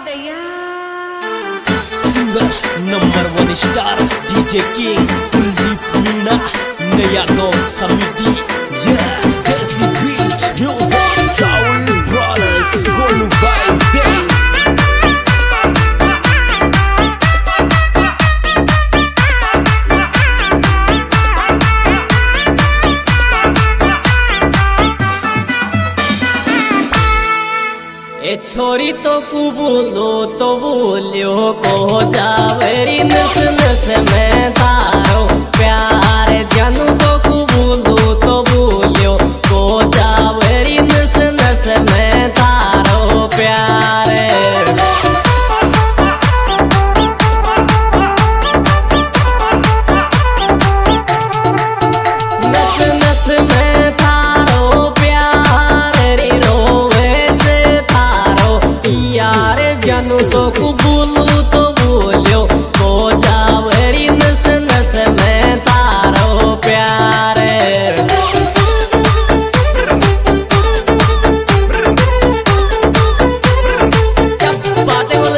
Singer number 1 star DJ king Kuldeep Meena नया गाँव समिति desi beat music Rahul brothers Golu भाई दे ए छोरी तो बोलो तो बोलियो को जावेरी नस नस में तारो प्यार जानू तो बोलो तो बोलियो को जावेरी नस नस में तारो प्यार नस नस में तारो प्यार रे रोवे यार जानू तो बोलू तो बोलियो को जावरी नस नस में तारो प्यार क्या बातें बोल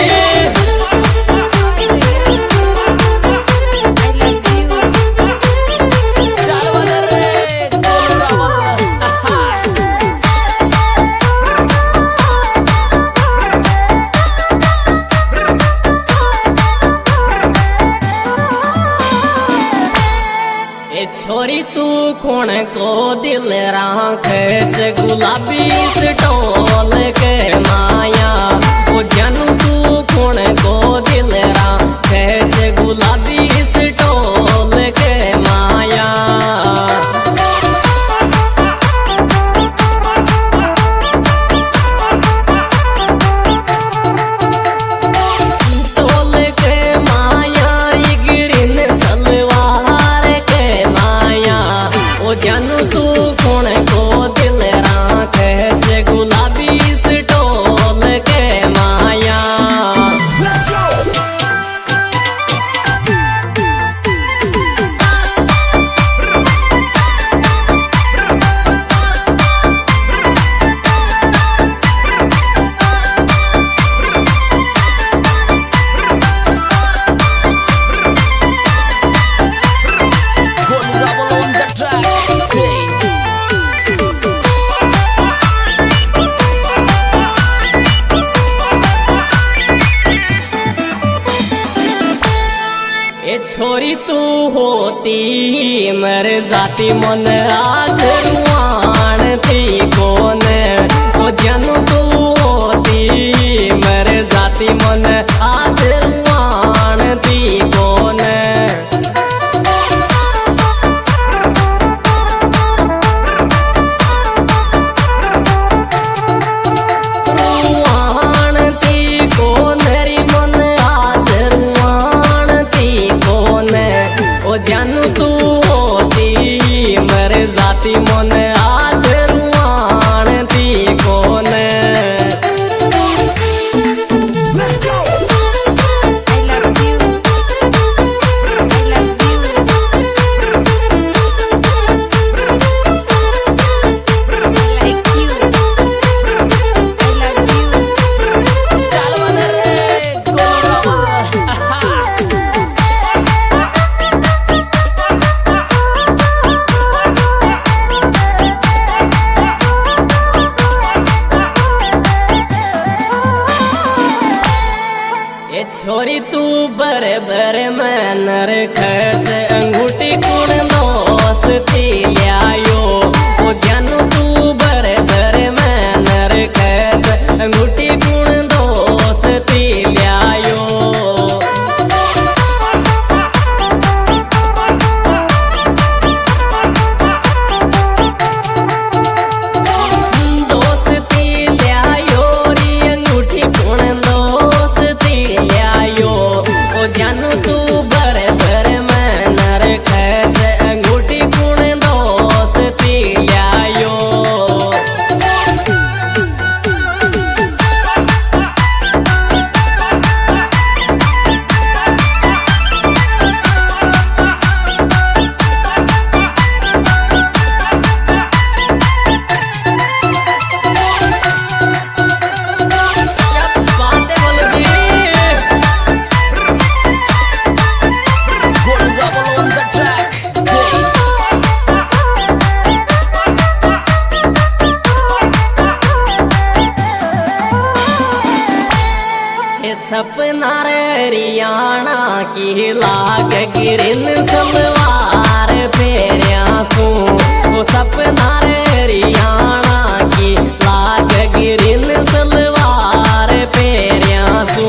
छोरी तू कौन को दिल राखे गुलाबी टोल के माया ओ जानू तू कौन को दिल राखे गुलाबी टोल के माया टोल के माया गिरिन सलवार के ओ जानू तू कौन को दिल राखे गुलाबी टोल के माया छोरी तू होती मर जाती मन आज रुआन थी कौन ओ जानू तू होती मर जाती मन आज रुआन थी कौन रुआन थी कौन री मन आज रुआन थी ओ जानू तू होती मर जाती मन आज रुआन थी कौन छोरी तू बरे बरे मैनर खर्च अंगूठी कुण दोस्ती लियायो ओ जानू तू बरे बरे मैनर खर्च अंगूठी कुण दोस्ती लियायो दोस्ती लियायो री अंगूठी कुण दोस्ती लियायो ओ जानू तू बरे बरे मैनर खर्च अंगूठी कुण दोस्ती लियायो सपना रे रियाणा की लाग गिरिन सलवार फेरिया सू ओ सपना रे रियाणा की लाग गिरिन सलवार फेरिया सू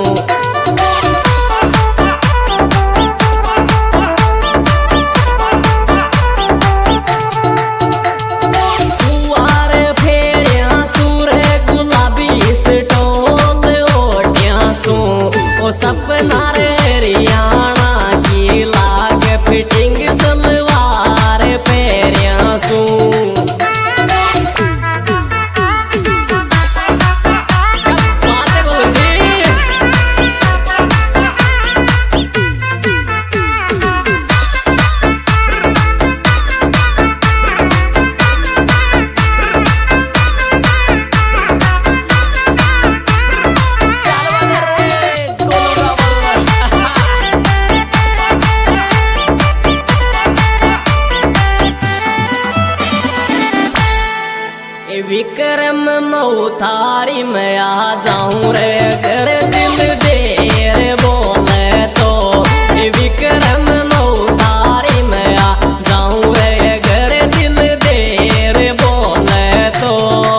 सपना रे रियाणा की लाग फिटिंग सलवार पेरिया सू विक्रम मऊथारी में आ जाऊं रे कर दिल देर बोले तो विक्रम मऊथारी में आ जाऊं रे कर दिल देर बोले तो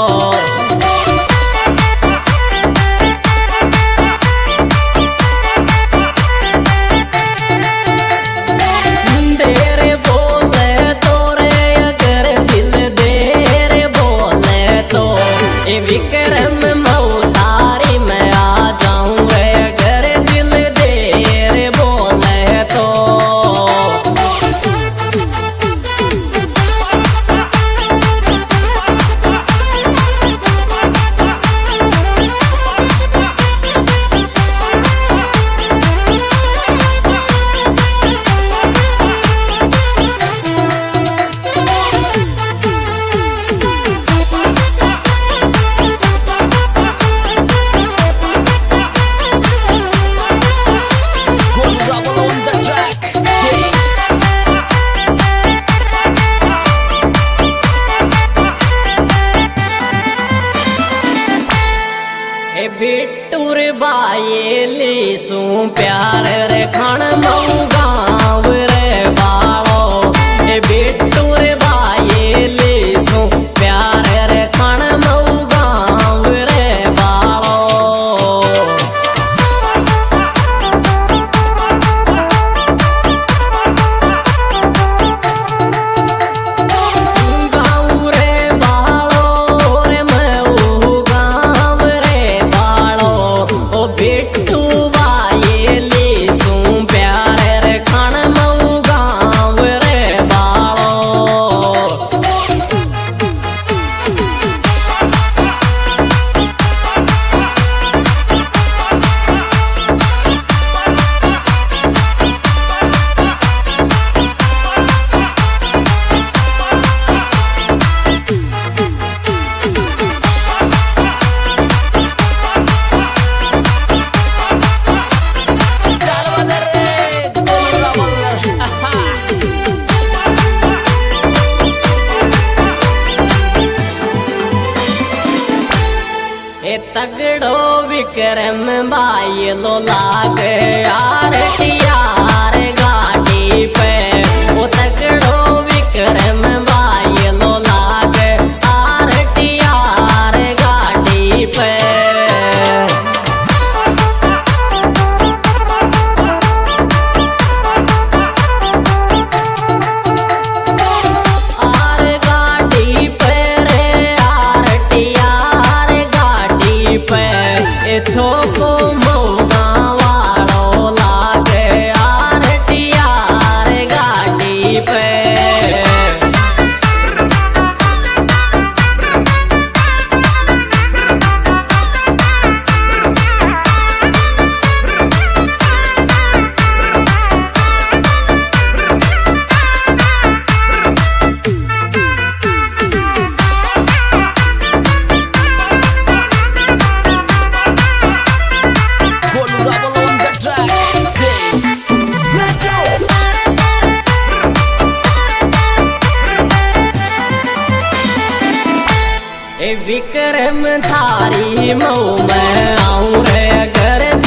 देर बोले तो रे अगर दिल देर बोले तो विक्रम मऊथारी में आ जाऊं रे अगर दिल देर बोले तो बिट्टूर बाये सू प्यार रे खान मऊ गाँव रे बालो बिट्टूर बाये सू प्यार रे खान मऊ गाँव रे बालो गाँव रे बालो रे मऊ गाँव रे बालो ओ बिट्टू बाये सू प्यार रे खान मऊ गाँव रे बालो तगड़ो विक्रम बाई लो लाग यार टियार गाड़ी पे वो तगड़ो विक्रम बाई लो लाग यार टियार गाड़ी पे आर गाड़ी पे रे आर टियार गाड़ी पे छोको मऊगा वालो लागे यार टियार गाड़ी पे विक्रम थारी मऊ में आऊं रे घर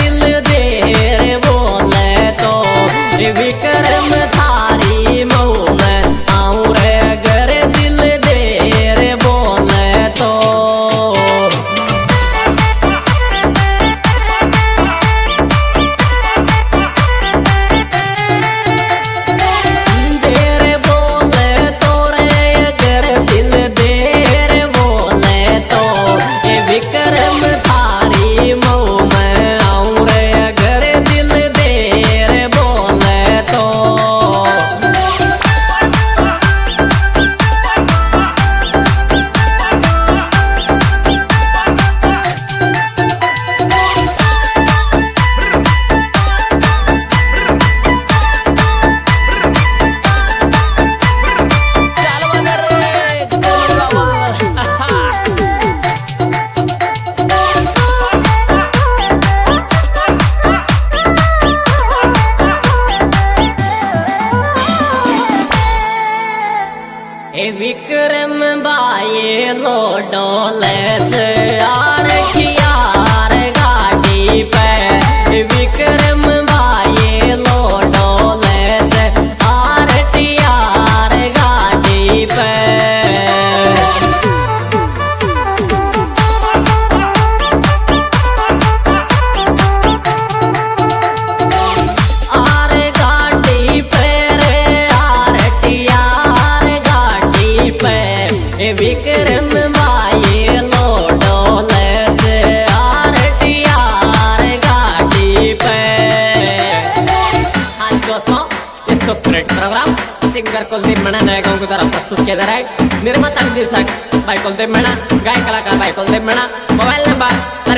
सिंगर कुलदीप मीणा नया गांव के द्वारा प्रस्तुत किया जा रहा है। निर्माता निर्देशक भाई कुलदीप मीणा, गायक कलाकार भाई कुलदीप मीणा। मोबाइल नंबर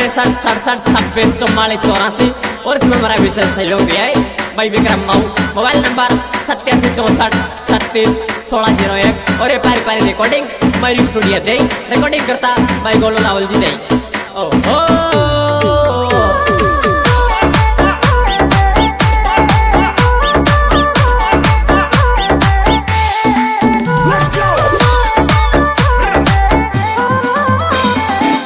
6367264484 और इसमें हमारा विशेष सहयोग दिया है भाई विक्रम माऊ। मोबाइल नंबर 8764361601 और ये पारी पारी रिकॉर्डिंग मयूरी स्टूडियो दे रिकॉर्डिंग करता भाई गोलू रावल जी दे। ओ